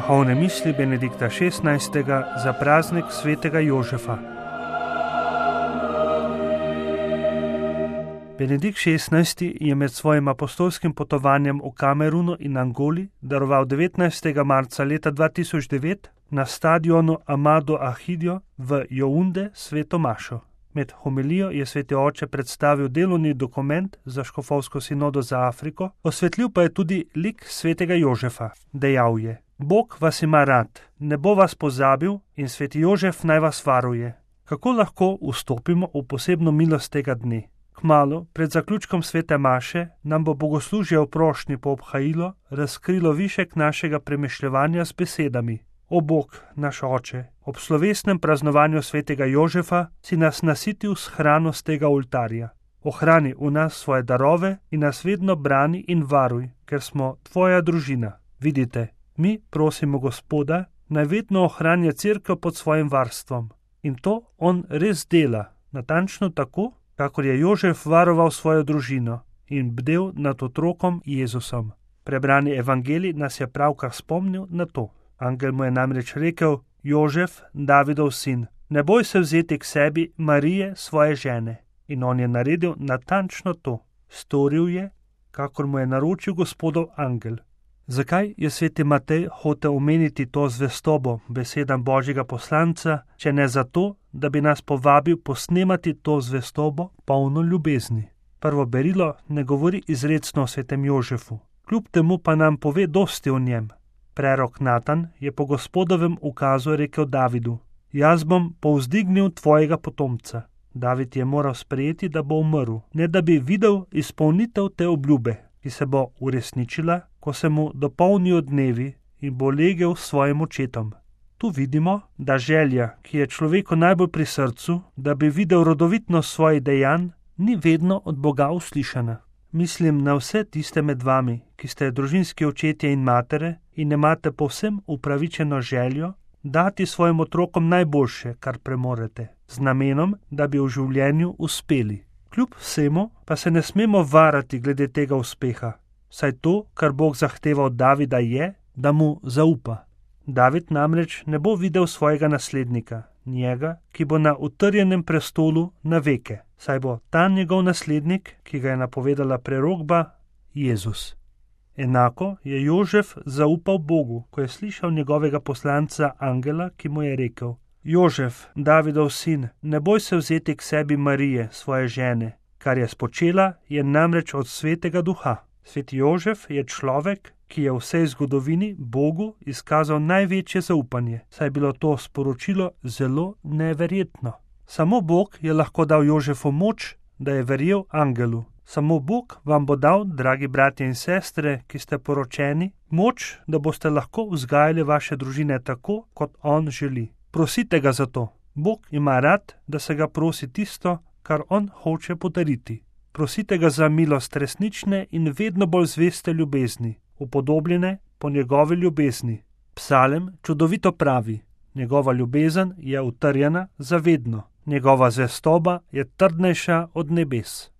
Duhovne misli Benedikta XVI. Za praznik svetega Jožefa. Benedikt XVI. Je med svojim apostolskim potovanjem v Kamerunu in Angoli daroval 19. marca leta 2009 na stadionu Amado Ahidio v Yaounde sveto mašo. Med homilijo je sveti oče predstavil delovni dokument za škofovsko sinodo za Afriko, osvetlil pa je tudi lik svetega Jožefa. Dejal je: Bog vas ima rad, ne bo vas pozabil in sveti Jožef naj vas varuje. Kako lahko vstopimo v posebno milost tega dne? Kmalu, pred zaključkom svete maše, nam bo bogoslužje v prošnji po obhajilo razkrilo višek našega premišljevanja z besedami: O Bog, naš oče, ob slovesnem praznovanju svetega Jožefa si nas nasitil s hrano z tega oltarja. Ohrani v nas svoje darove in nas vedno brani in varuj, ker smo tvoja družina. Vidite, mi prosimo Gospoda, naj vedno ohranja cerkev pod svojim varstvom. In to on res dela, natančno tako, kakor je Jožef varoval svojo družino in bdel nad otrokom Jezusom. Prebrani evangelij nas je pravkar spomnil na to. Angel mu je namreč rekel: Jožef, Davidov sin, ne boj se vzeti k sebi Marije, svoje žene. In on je naredil natančno to. Storil je, kakor mu je naročil Gospodov angel. Zakaj je sveti Matej hotel omeniti to zvestobo besedam Božjega poslanca, če ne zato, da bi nas povabil posnemati to zvestobo polno ljubezni? Prvo berilo ne govori izrecno o svetem Jožefu, kljub temu pa nam pove dosti o njem. Prerok Natan je po Gospodovem ukazu rekel Davidu: Jaz bom povzdignil tvojega potomca. David je moral sprejeti, da bo umrl, ne da bi videl izpolnitev te obljube, ki se bo uresničila, ko se mu dopolnijo dnevi in bo legel s svojim očetom. Tu vidimo, da želja, ki je človeku najbolj pri srcu, da bi videl rodovitnost svojih dejanj, ni vedno od Boga uslišana. Mislim na vse tiste med vami, ki ste družinski očetje in matere in imate povsem upravičeno željo dati svojim otrokom najboljše, kar premorete, z namenom, da bi v življenju uspeli. Kljub vsemu pa se ne smemo varati glede tega uspeha, saj to, kar Bog zahteva od Davida, je, da mu zaupa. David namreč ne bo videl svojega naslednika, njega, ki bo na utrjenem prestolu na veke, saj bo ta njegov naslednik, ki ga je napovedala prerokba, Jezus. Enako je Jožef zaupal Bogu, ko je slišal njegovega poslanca angela, ki mu je rekel: Jožef, Davidov sin, ne boj se vzeti k sebi Marije, svoje žene, kar je spočela, je namreč od svetega duha. Sveti Jožef je človek, ki je v vsej zgodovini Bogu izkazal največje zaupanje, saj je bilo to sporočilo zelo neverjetno. Samo Bog je lahko dal Jožefu moč, da je verjel angelu. Samo Bog vam bo dal, dragi bratje in sestre, ki ste poročeni, moč, da boste lahko vzgajali vaše družine tako, kot on želi. Prosite ga za to. Bog ima rad, da se ga prosi tisto, kar on hoče podariti. Prosite ga za milost resnične in vedno bolj zveste ljubezni, upodobljene po njegovi ljubezni. Psalem čudovito pravi: njegova ljubezen je utrjena za vedno, njegova zvestoba je trdnejša od nebes.